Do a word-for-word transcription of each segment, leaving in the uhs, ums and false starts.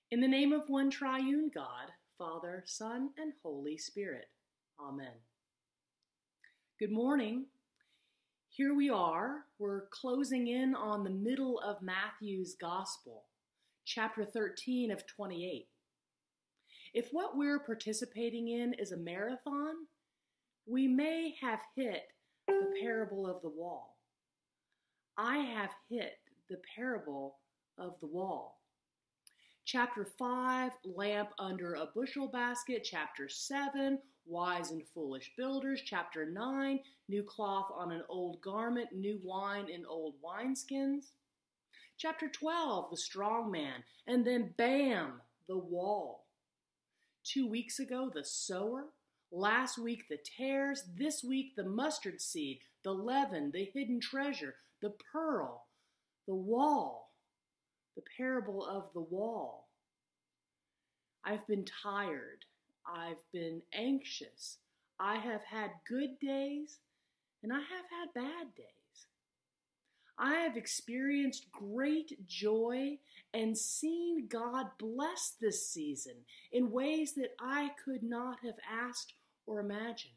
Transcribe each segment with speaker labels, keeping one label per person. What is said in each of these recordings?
Speaker 1: In the name of one triune God, Father, Son, and Holy Spirit. Amen. Good morning. Here we are. We're closing in on the middle of Matthew's Gospel, chapter thirteen of twenty-eight. If what we're participating in is a marathon, we may have hit the parable of the wall. I have hit the parable of the wall. Chapter five, lamp under a bushel basket. Chapter seven, wise and foolish builders. Chapter nine, new cloth on an old garment, new wine in old wineskins. Chapter twelve, the strong man. And then bam, the wall. Two weeks ago, the sower. Last week, the tares. This week, the mustard seed, the leaven, the hidden treasure, the pearl, the wall. The parable of the wall. I've been tired. I've been anxious. I have had good days, and I have had bad days. I have experienced great joy and seen God bless this season in ways that I could not have asked or imagined.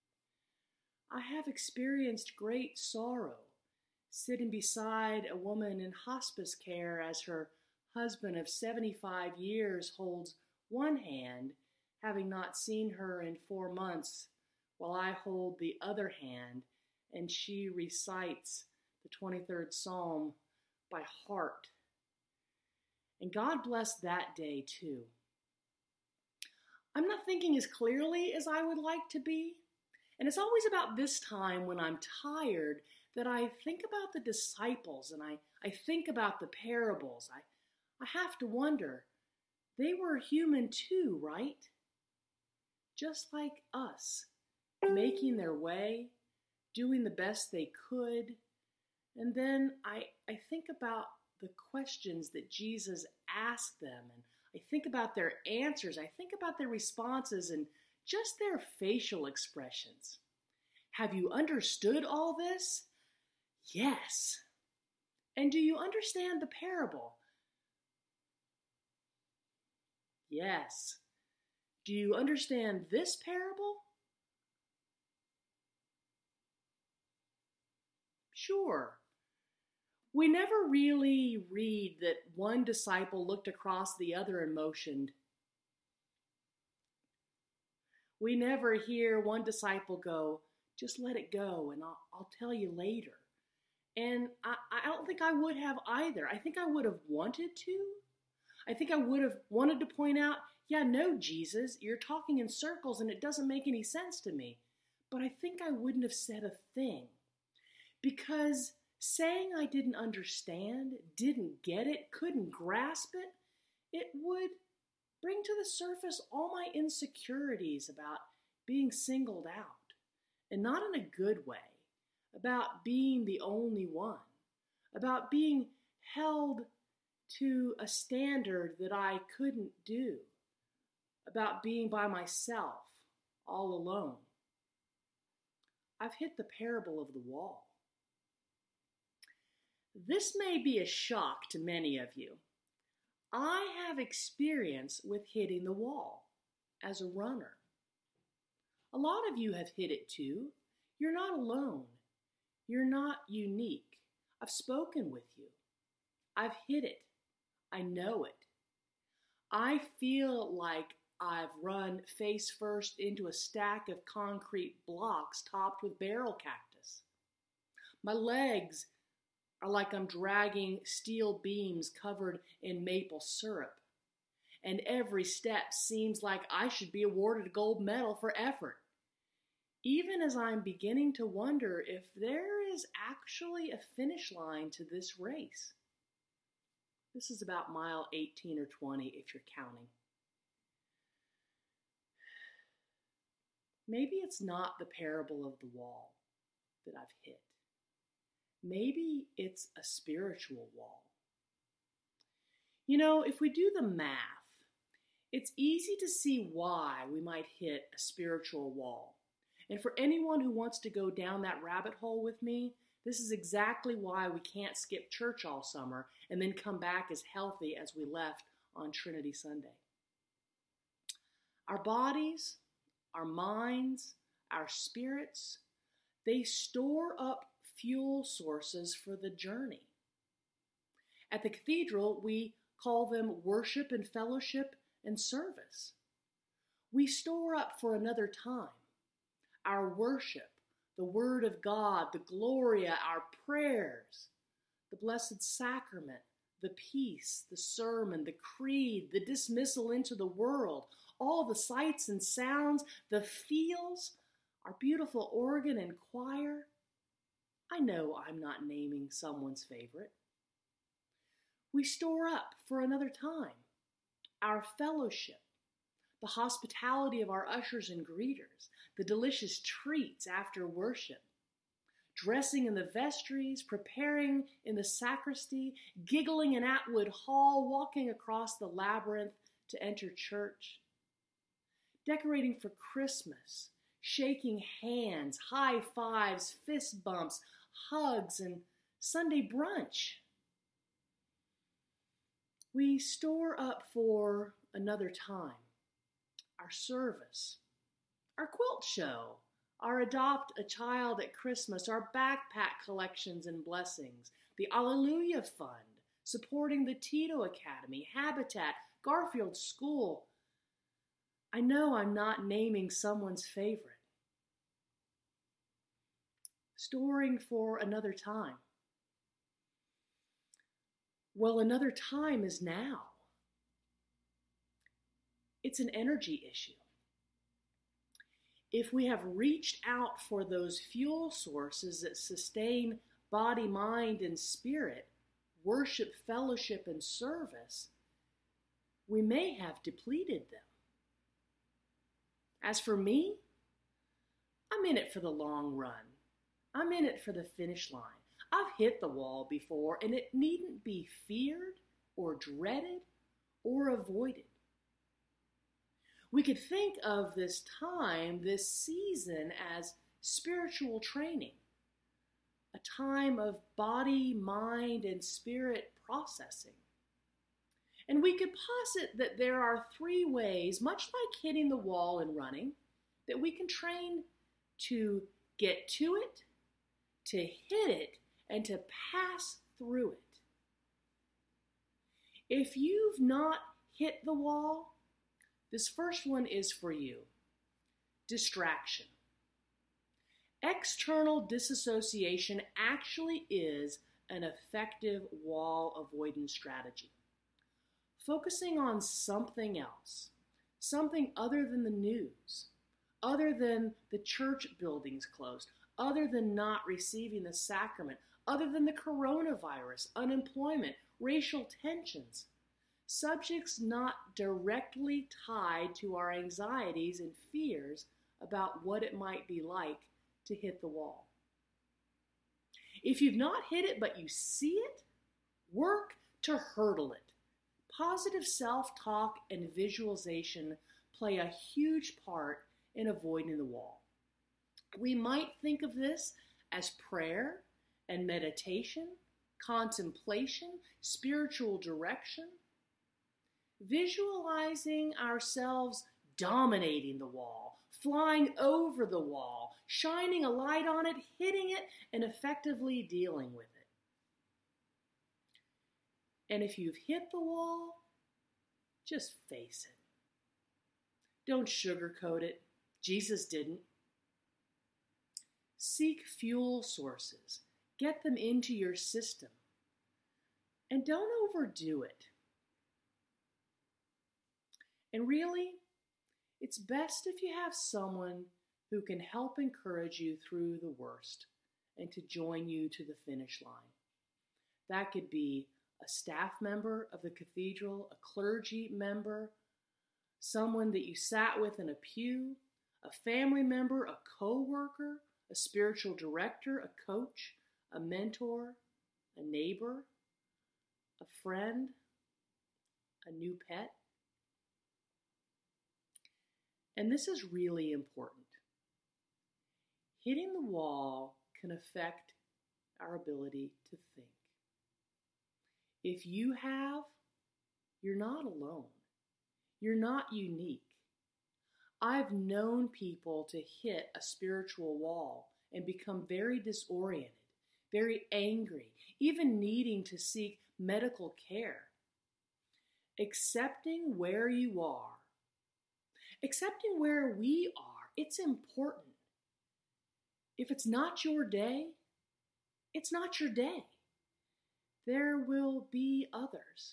Speaker 1: I have experienced great sorrow, sitting beside a woman in hospice care as her husband of seventy-five years holds one hand, having not seen her in four months, while I hold the other hand, and she recites the twenty-third Psalm by heart. And God blessed that day too. I'm not thinking as clearly as I would like to be, and it's always about this time when I'm tired that I think about the disciples and I, I think about the parables. I, I have to wonder, they were human too, right? Just like us, making their way, doing the best they could. And then I, I think about the questions that Jesus asked them, and I think about their answers. I think about their responses and just their facial expressions. Have you understood all this? Yes. And do you understand the parable? Yes. Do you understand this parable? Sure. We never really read that one disciple looked across the other and motioned. We never hear one disciple go, just let it go and I'll, I'll tell you later. And I, I don't think I would have either. I think I would have wanted to. I think I would have wanted to point out, yeah, no, Jesus, you're talking in circles and it doesn't make any sense to me. But I think I wouldn't have said a thing. Because saying I didn't understand, didn't get it, couldn't grasp it, it would bring to the surface all my insecurities about being singled out. And not in a good way. About being the only one, about being held to a standard that I couldn't do, about being by myself, all alone. I've hit the parable of the wall. This may be a shock to many of you. I have experience with hitting the wall as a runner. A lot of you have hit it too. You're not alone. You're not unique. I've spoken with you. I've hit it. I know it. I feel like I've run face first into a stack of concrete blocks topped with barrel cactus. My legs are like I'm dragging steel beams covered in maple syrup. And every step seems like I should be awarded a gold medal for effort. Even as I'm beginning to wonder if there is actually a finish line to this race. This is about mile eighteen or twenty if you're counting. Maybe it's not the parable of the wall that I've hit. Maybe it's a spiritual wall. You know, if we do the math, it's easy to see why we might hit a spiritual wall. And for anyone who wants to go down that rabbit hole with me, this is exactly why we can't skip church all summer and then come back as healthy as we left on Trinity Sunday. Our bodies, our minds, our spirits, they store up fuel sources for the journey. At the cathedral, we call them worship and fellowship and service. We store up for another time our worship, the Word of God, the Gloria, our prayers, the Blessed Sacrament, the peace, the sermon, the creed, the dismissal into the world, all the sights and sounds, the feels, our beautiful organ and choir. I know I'm not naming someone's favorite. We store up for another time our fellowship, the hospitality of our ushers and greeters, the delicious treats after worship, dressing in the vestries, preparing in the sacristy, giggling in Atwood Hall, walking across the labyrinth to enter church, decorating for Christmas, shaking hands, high fives, fist bumps, hugs, and Sunday brunch. We store up for another time our service, our quilt show, our Adopt a Child at Christmas, our backpack collections and blessings, the Alleluia Fund, supporting the Tito Academy, Habitat, Garfield School. I know I'm not naming someone's favorite. Storing for another time. Well, another time is now. It's an energy issue. If we have reached out for those fuel sources that sustain body, mind, and spirit, worship, fellowship, and service, we may have depleted them. As for me, I'm in it for the long run. I'm in it for the finish line. I've hit the wall before, and it needn't be feared or dreaded or avoided. We could think of this time, this season, as spiritual training, a time of body, mind, and spirit processing. And we could posit that there are three ways, much like hitting the wall and running, that we can train to get to it, to hit it, and to pass through it. If you've not hit the wall, this first one is for you. Distraction. External disassociation actually is an effective wall avoidance strategy. Focusing on something else, something other than the news, other than the church buildings closed, other than not receiving the sacrament, other than the coronavirus, unemployment, racial tensions, subjects not directly tied to our anxieties and fears about what it might be like to hit the wall. If you've not hit it but you see it, work to hurdle it. Positive self-talk and visualization play a huge part in avoiding the wall. We might think of this as prayer and meditation, contemplation, spiritual direction, visualizing ourselves dominating the wall, flying over the wall, shining a light on it, hitting it, and effectively dealing with it. And if you've hit the wall, just face it. Don't sugarcoat it. Jesus didn't. Seek fuel sources. Get them into your system. And don't overdo it. And really, it's best if you have someone who can help encourage you through the worst and to join you to the finish line. That could be a staff member of the cathedral, a clergy member, someone that you sat with in a pew, a family member, a co-worker, a spiritual director, a coach, a mentor, a neighbor, a friend, a new pet. And this is really important. Hitting the wall can affect our ability to think. If you have you're not alone. You're not unique. I've known people to hit a spiritual wall and become very disoriented, very angry, even needing to seek medical care. Accepting where you are, accepting where we are, it's important. If it's not your day, it's not your day. There will be others.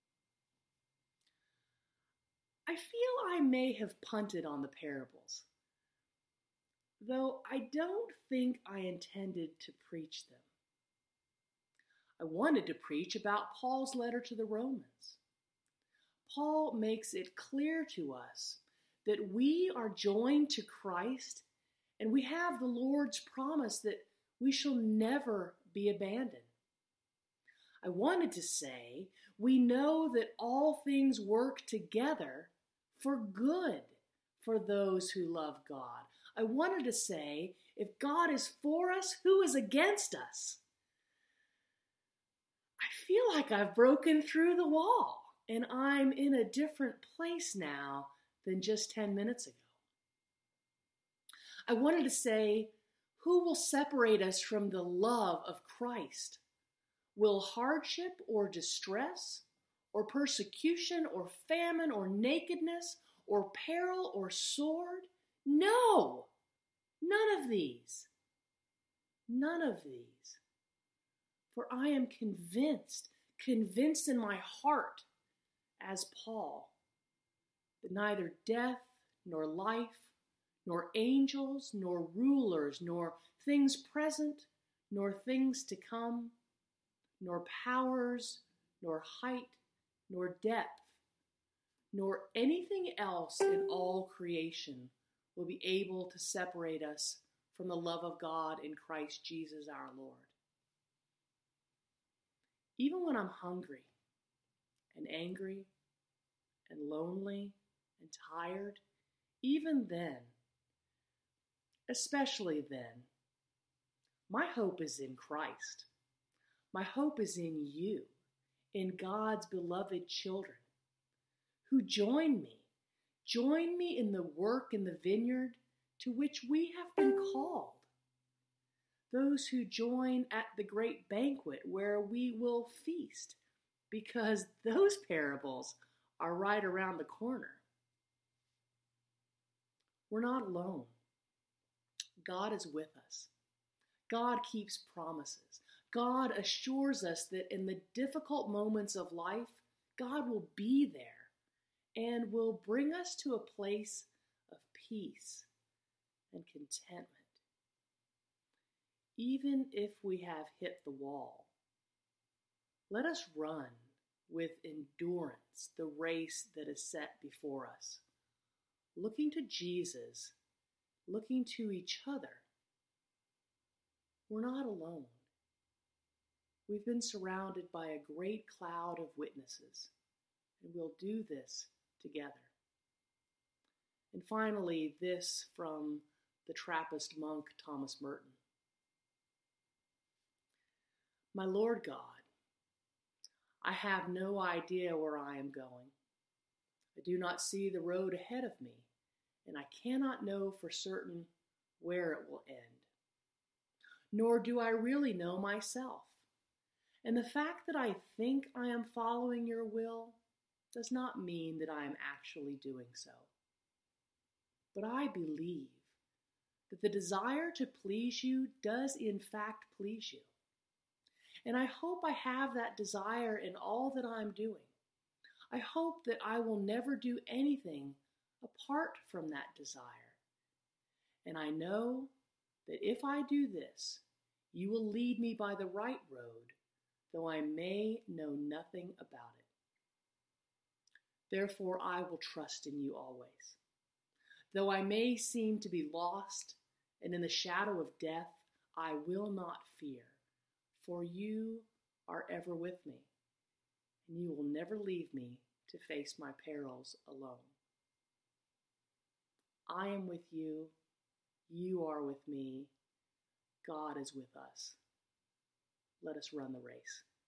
Speaker 1: I feel I may have punted on the parables, though I don't think I intended to preach them. I wanted to preach about Paul's letter to the Romans. Paul makes it clear to us that we are joined to Christ and we have the Lord's promise that we shall never be abandoned. I wanted to say we know that all things work together for good for those who love God. I wanted to say, if God is for us, who is against us? I feel like I've broken through the wall and I'm in a different place now than just ten minutes ago. I wanted to say, who will separate us from the love of Christ? Will hardship or distress, or persecution, or famine, or nakedness, or peril, or sword? No, none of these. None of these. For I am convinced, convinced in my heart, as Paul, that neither death, nor life, nor angels, nor rulers, nor things present, nor things to come, nor powers, nor height, nor depth, nor anything else in all creation will be able to separate us from the love of God in Christ Jesus our Lord. Even when I'm hungry and angry and lonely and tired, even then, especially then, my hope is in Christ. My hope is in you, in God's beloved children, who join me, join me in the work in the vineyard to which we have been called. Those who join at the great banquet where we will feast, because those parables are right around the corner. We're not alone. God is with us. God keeps promises. God assures us that in the difficult moments of life, God will be there and will bring us to a place of peace and contentment. Even if we have hit the wall, let us run with endurance the race that is set before us, looking to Jesus, looking to each other. We're not alone. We've been surrounded by a great cloud of witnesses, and we'll do this together. And finally, this from the Trappist monk Thomas Merton. My Lord God, I have no idea where I am going. I do not see the road ahead of me, and I cannot know for certain where it will end. Nor do I really know myself. And the fact that I think I am following your will does not mean that I am actually doing so. But I believe that the desire to please you does in fact please you. And I hope I have that desire in all that I'm doing. I hope that I will never do anything apart from that desire. And I know that if I do this, you will lead me by the right road, though I may know nothing about it. Therefore, I will trust in you always. Though I may seem to be lost and in the shadow of death, I will not fear, for you are ever with me, and you will never leave me to face my perils alone. I am with you, you are with me, God is with us. Let us run the race.